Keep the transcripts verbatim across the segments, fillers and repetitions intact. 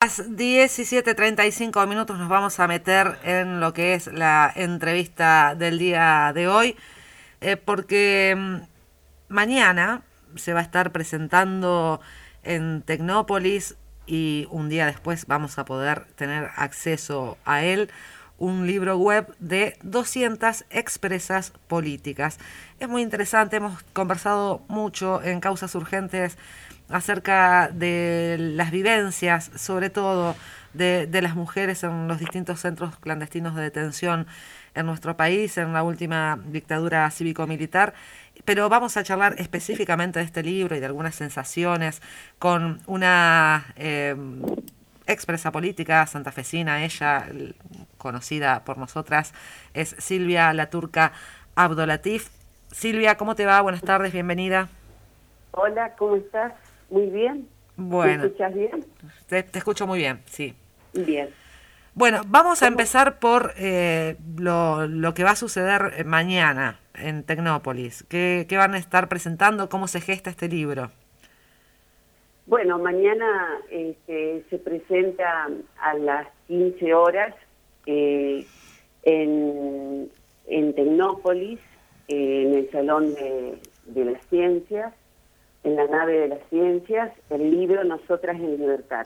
las diecisiete treinta y cinco minutos nos vamos a meter en lo que es la entrevista del día de hoy, eh, porque mm, mañana se va a estar presentando en Tecnópolis y un día después vamos a poder tener acceso a él, un libro web de doscientas expresas políticas. Es muy interesante, hemos conversado mucho en Causas Urgentes acerca de las vivencias, sobre todo de, de las mujeres en los distintos centros clandestinos de detención en nuestro país, en la última dictadura cívico-militar, pero vamos a charlar específicamente de este libro y de algunas sensaciones con una eh, expresa política santafesina, ella, conocida por nosotras, es Silvia La Turca Abdolatif. Silvia, ¿cómo te va? Buenas tardes, bienvenida. Hola, ¿cómo estás? Muy bien. Bueno, ¿Me escuchas bien? Te, te escucho muy bien, sí. Bien. Bueno, vamos a ¿Cómo? empezar por eh, lo, lo que va a suceder mañana en Tecnópolis. ¿Qué, ¿Qué van a estar presentando? ¿Cómo se gesta este libro? Bueno, mañana este, se presenta a las quince horas eh, en, en Tecnópolis, eh, en el Salón de, de las Ciencias, en la nave de las Ciencias, el libro Nosotras en Libertad.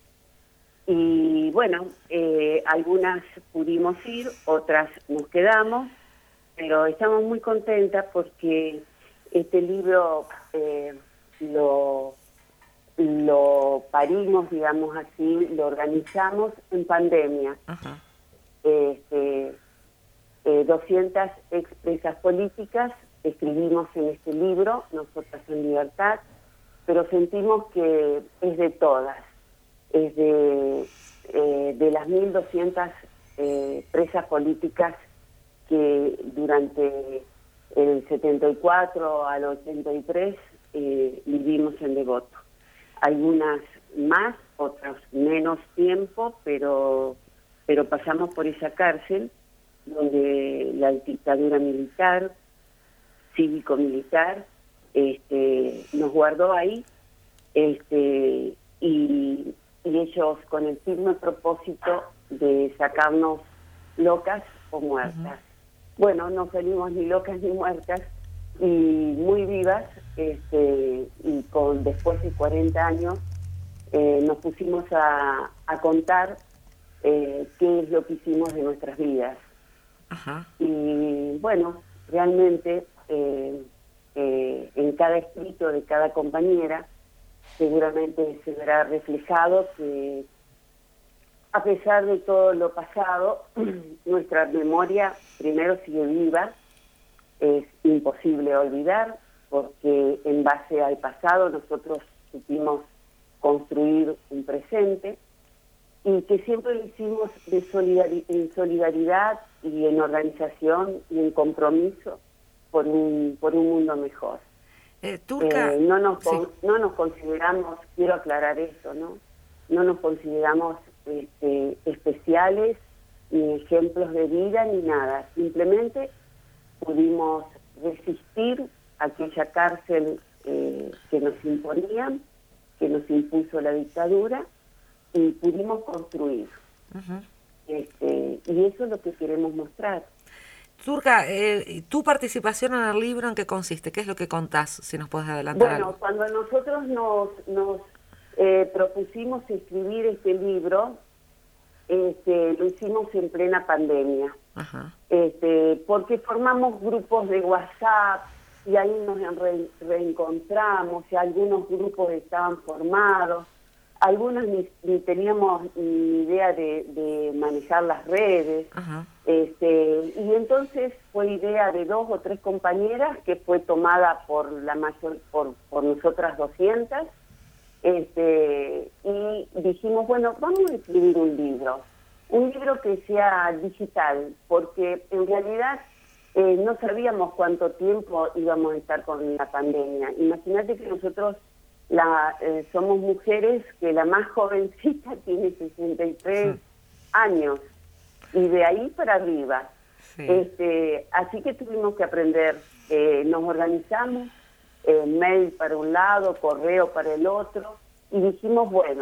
Y bueno, eh, algunas pudimos ir, otras nos quedamos, pero estamos muy contentas porque este libro eh, lo, lo parimos, digamos así, lo organizamos en pandemia. Ajá. Este, eh, doscientas expresas políticas escribimos en este libro, Nosotras en Libertad, pero sentimos que es de todas. Es de, eh, de las mil doscientas eh, presas políticas que durante el setenta y cuatro al ochenta y tres eh, vivimos en Devoto. Algunas más, otras menos tiempo, pero, pero pasamos por esa cárcel donde la dictadura militar, cívico-militar, este, nos guardó ahí, este, y... y ellos con el firme propósito de sacarnos locas o muertas. Uh-huh. Bueno, no salimos ni locas ni muertas, y muy vivas, este, y con después de cuarenta años eh, nos pusimos a, a contar eh, qué es lo que hicimos de nuestras vidas. Uh-huh. Y bueno, realmente eh, eh, en cada escrito de cada compañera seguramente se verá reflejado que a pesar de todo lo pasado, nuestra memoria primero sigue viva, es imposible olvidar, porque en base al pasado nosotros supimos construir un presente, y que siempre lo hicimos de solidari- en solidaridad y en organización y en compromiso por un, por un mundo mejor. Eh, Turca, eh, no nos sí. no nos consideramos, quiero aclarar esto, ¿no? No nos consideramos este, especiales, ni ejemplos de vida, ni nada. Simplemente pudimos resistir aquella cárcel eh, que nos imponían, que nos impuso la dictadura, y pudimos construir. Uh-huh. Este, y eso es lo que queremos mostrar. Turca, eh, ¿tu participación en el libro en qué consiste? ¿Qué es lo que contás? Si nos puedes adelantar Bueno, algo. cuando nosotros nos, nos eh, propusimos escribir este libro, este, lo hicimos en plena pandemia. Ajá. Este, porque formamos grupos de WhatsApp y ahí nos re, reencontramos, y algunos grupos estaban formados, algunos ni, ni teníamos ni idea de, de manejar las redes. Ajá. Este, y entonces fue idea de dos o tres compañeras, que fue tomada por la mayor por, por nosotras doscientas, este, y dijimos, bueno, vamos a escribir un libro, un libro que sea digital, porque en realidad eh, no sabíamos cuánto tiempo íbamos a estar con la pandemia. Imagínate que nosotros la, eh, somos mujeres, que la más jovencita tiene sesenta y tres sí. años, y de ahí para arriba. Sí. Este, así que tuvimos que aprender, eh, nos organizamos, eh, mail para un lado, correo para el otro, y dijimos, bueno,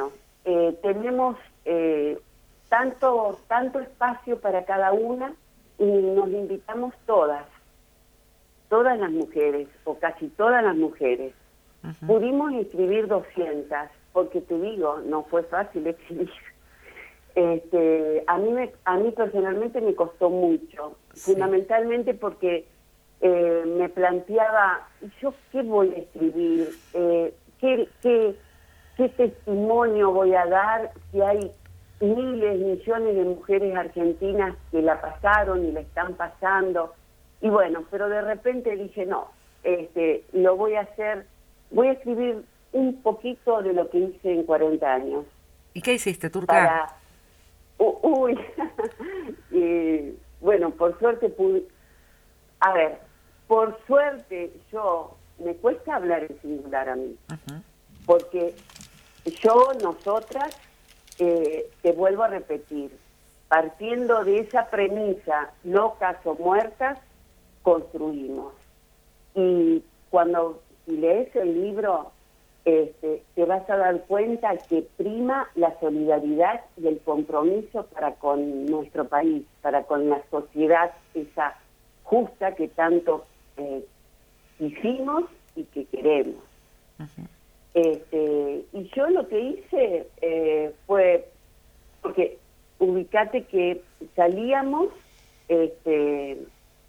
eh, tenemos eh, tanto, tanto espacio para cada una y nos invitamos todas, todas las mujeres, o casi todas las mujeres. Uh-huh. Pudimos inscribir doscientas, porque te digo, no fue fácil escribir. Este, a mí me, a mí personalmente me costó mucho, sí. Fundamentalmente porque eh, me planteaba, ¿yo qué voy a escribir? Eh, ¿qué, qué, ¿Qué testimonio voy a dar si hay miles, millones de mujeres argentinas que la pasaron y la están pasando? Y bueno, pero de repente dije, no, este, lo voy a hacer, voy a escribir un poquito de lo que hice en cuarenta años. ¿Y qué hiciste, Turca? Para, uh, uy, y, bueno, por suerte pude, a ver, por suerte yo, me cuesta hablar en singular a mí, uh-huh. Porque yo, nosotras, eh, te vuelvo a repetir, partiendo de esa premisa, locas o muertas, construimos. Y cuando lees el libro, este, te vas a dar cuenta que prima la solidaridad y el compromiso para con nuestro país, para con la sociedad esa justa que tanto eh, hicimos y que queremos. Uh-huh. Este, y yo lo que hice eh, fue, porque ubicate que salíamos este,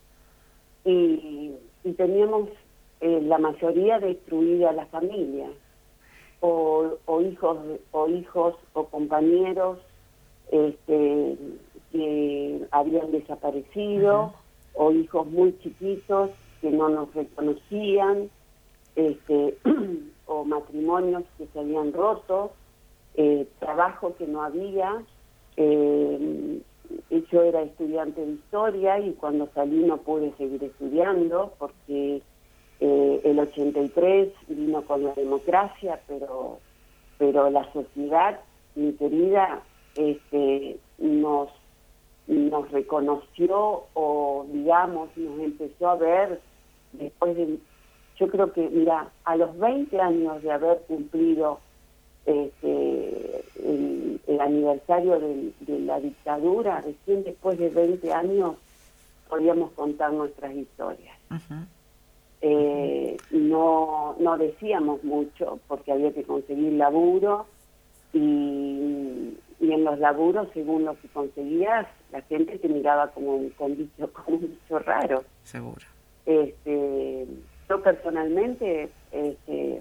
y, y teníamos eh, la mayoría destruida la familia, o, o hijos o hijos o compañeros este, que habían desaparecido, uh-huh. O hijos muy chiquitos que no nos reconocían, este o matrimonios que se habían roto, eh, trabajo que no había. Eh, yo era estudiante de historia y cuando salí no pude seguir estudiando porque eh, el ochenta y tres vino con la democracia, pero pero la sociedad, mi querida, este, nos nos reconoció o digamos nos empezó a ver después de... Yo creo que, mira, a los veinte años de haber cumplido este, el, el aniversario de, de la dictadura, recién después de veinte años podíamos contar nuestras historias. Uh-huh. Eh, no, no decíamos mucho porque había que conseguir laburo y, y en los laburos, según lo que conseguías, la gente te miraba como un, como un, bicho, como un bicho raro. Seguro. Este... Yo personalmente, este,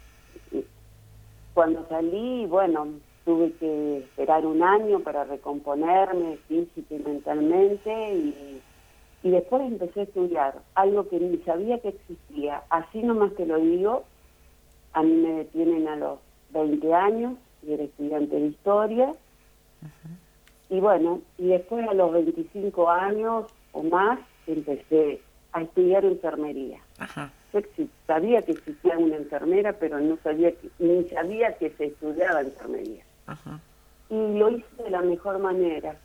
cuando salí, bueno, tuve que esperar un año para recomponerme física y mentalmente y, y después empecé a estudiar, algo que ni sabía que existía. Así nomás te lo digo, a mí me detienen a los veinte años, y era estudiante de historia, uh-huh. Y bueno, y después a los veinticinco años o más empecé a estudiar enfermería. Ajá. Yo sabía que existía una enfermera, pero no sabía que, ni sabía que se estudiaba enfermería. Ajá. Y lo hice de la mejor manera.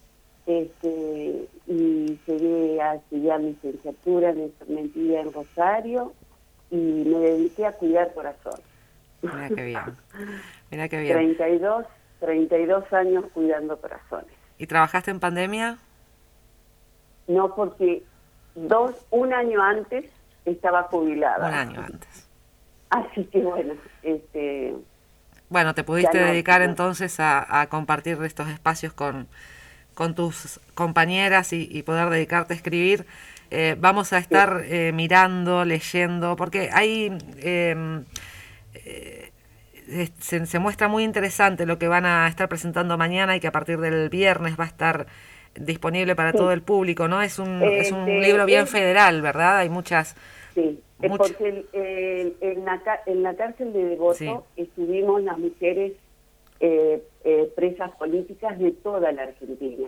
Este, y llegué a estudiar licenciatura en enfermería en Rosario y me dediqué a cuidar corazones. Mira qué bien. Mira qué bien. treinta y dos, treinta y dos años cuidando corazones. ¿Y trabajaste en pandemia? No, porque dos, un año antes estaba jubilada. Un año antes. Así que bueno, este... Bueno, te pudiste no, dedicar no. entonces a, a compartir estos espacios con, con tus compañeras y, y poder dedicarte a escribir. Eh, vamos a estar sí. eh, mirando, leyendo, porque hay... Eh, eh, se, se muestra muy interesante lo que van a estar presentando mañana y que a partir del viernes va a estar disponible para sí. todo el público, ¿no? Es un, eh, es un de, libro bien es, federal, ¿verdad? Hay muchas... Sí, much... porque el, el, en, la, en la cárcel de Devoto sí. estuvimos las mujeres eh, eh, presas políticas de toda la Argentina.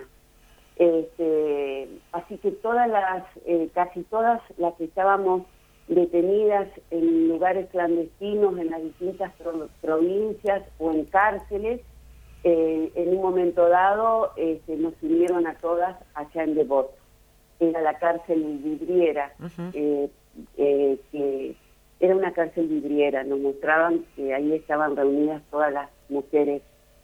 Este, así que todas las, eh, casi todas las que estábamos detenidas en lugares clandestinos, en las distintas pro, provincias o en cárceles, Eh, en un momento dado este, nos unieron a todas allá en Devoto. Era la cárcel vidriera, uh-huh. eh, eh, que era una cárcel vidriera. Nos mostraban que ahí estaban reunidas todas las mujeres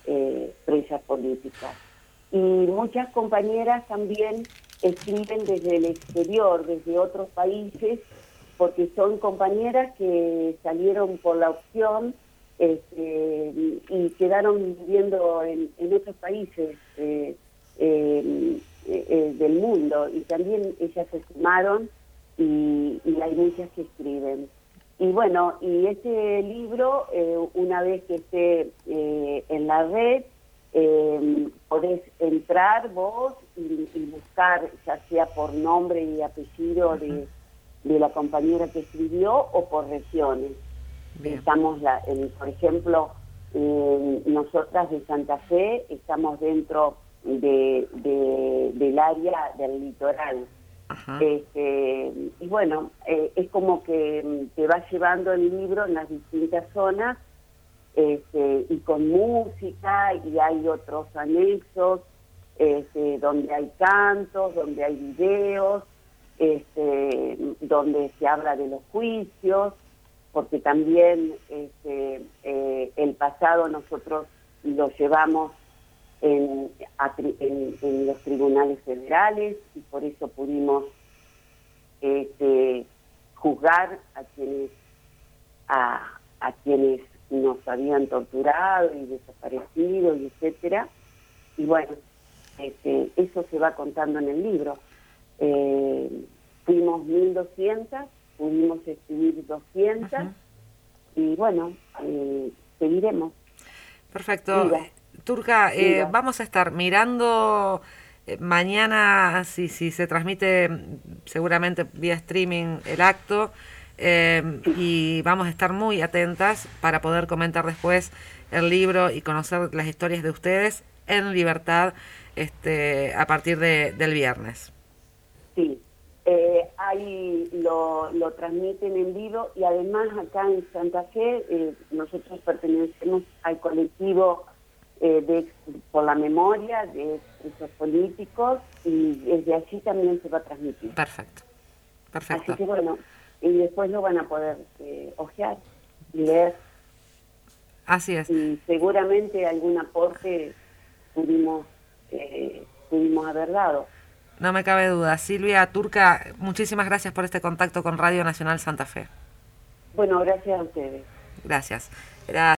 eh, presas políticas. Y muchas compañeras también escriben desde el exterior, desde otros países, porque son compañeras que salieron por la opción este, y quedaron viviendo en, en otros países eh, eh, eh, del mundo, y también ellas se sumaron y, y hay muchas que escriben. Y bueno, y este libro, eh, una vez que esté eh, en la red, eh, podés entrar vos y, y buscar, ya sea por nombre y apellido uh-huh. de, de la compañera que escribió o por regiones. Bien. Estamos, la, en, por ejemplo, eh, nosotras de Santa Fe estamos dentro de, de, del área del litoral. Ajá. Este, y bueno, eh, es como que te va llevando el libro en las distintas zonas, este, y con música, y hay otros anexos, este, donde hay cantos, donde hay videos, este, donde se habla de los juicios, porque también este, eh, el pasado nosotros lo llevamos En, en, en los tribunales federales, y por eso pudimos este, juzgar a quienes a, a quienes nos habían torturado y desaparecido, y etcétera. Y bueno, este, eso se va contando en el libro. Eh, fuimos mil doscientas, pudimos escribir doscientas, uh-huh. y bueno, eh, seguiremos. Perfecto. Mira. Turca, eh, vamos a estar mirando eh, mañana, si, si se transmite seguramente vía streaming el acto, eh, y vamos a estar muy atentas para poder comentar después el libro y conocer las historias de ustedes en libertad este, a partir de, del viernes. Sí, eh, ahí lo, lo transmiten en vivo, y además acá en Santa Fe eh, nosotros pertenecemos al colectivo Eh, de, por la memoria de esos políticos, y desde allí también se va a transmitir. Perfecto, perfecto. Así que bueno, y después lo van a poder eh, hojear y leer. Así es. Y seguramente algún aporte pudimos, eh, pudimos haber dado. No me cabe duda. Silvia Turca, muchísimas gracias por este contacto con Radio Nacional Santa Fe. Bueno, gracias a ustedes. Gracias. Era